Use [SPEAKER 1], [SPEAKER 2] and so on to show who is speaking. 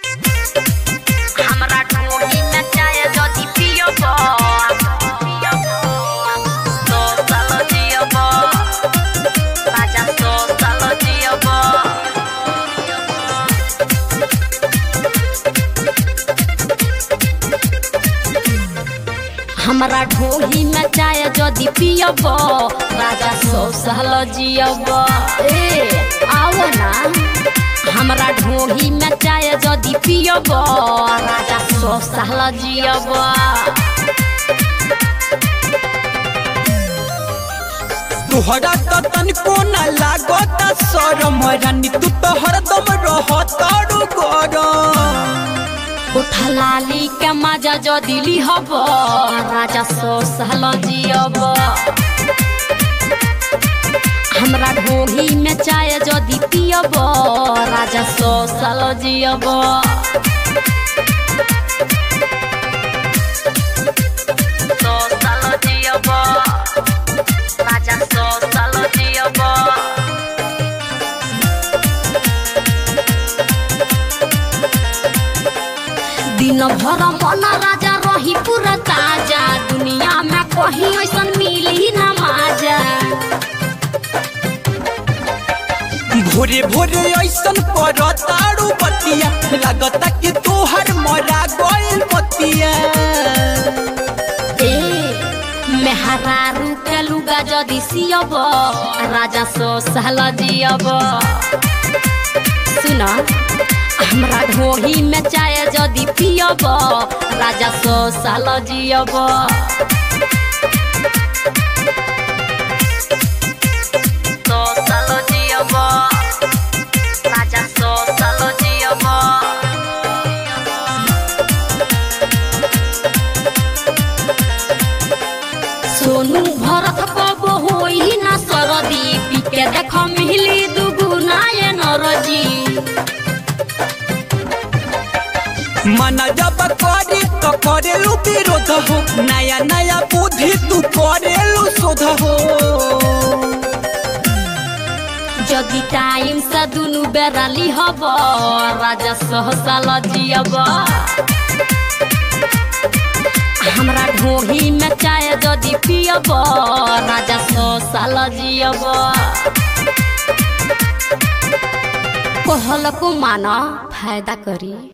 [SPEAKER 1] हमरा ढोली में चाय जदी पियब तो साल जियब राजा तो साल जियब। हमरा ढोली में चाय जदी पियब राजा 100 साल जियब। ए आओ ना हमरा ढोली में चाय जदी पियब राजा 100 साल जियब।
[SPEAKER 2] तोहरा तो तनको न लागत शरम रानी तू तो हरदम रहतारू गरम।
[SPEAKER 1] उठा लाली के मजा जदी लिहब राजा 100 साल जियब। हमरा ढोली में चाय जदी पियब राजा 100 साल जियब। 100 साल जियब राजा 100 साल जियब। दिन भर मन राजा रही पूरा ताजा दुनिया में कहीं ऐसन मिली ना माजा।
[SPEAKER 2] भोरे भोरे ऐसन करतारू बतिया लागता कि तोहर मरा गइल बतिया।
[SPEAKER 1] ए मेहरारू के लुगा जदी सियब राजा 100 साल जियब। सुना हमरा ढोली में चाय जदी पियब राजा 100 साल जियब। 100 साल जियब राजा 100 साल जियब। सोनू भरत कब होई ना सरदी पीके देख मिली दुगुना ये नरजी।
[SPEAKER 2] मना जब करे तो करेलू विरोध हो नया नया बुद्धि तू करेलू शोध हो।
[SPEAKER 1] जदी टाइम से दुनु बेरा लिहब राजा 100 साल जियब। हमरा ढोली में चाय जदी पियब राजा 100 साल जियब। कहल को माना फायदा करी।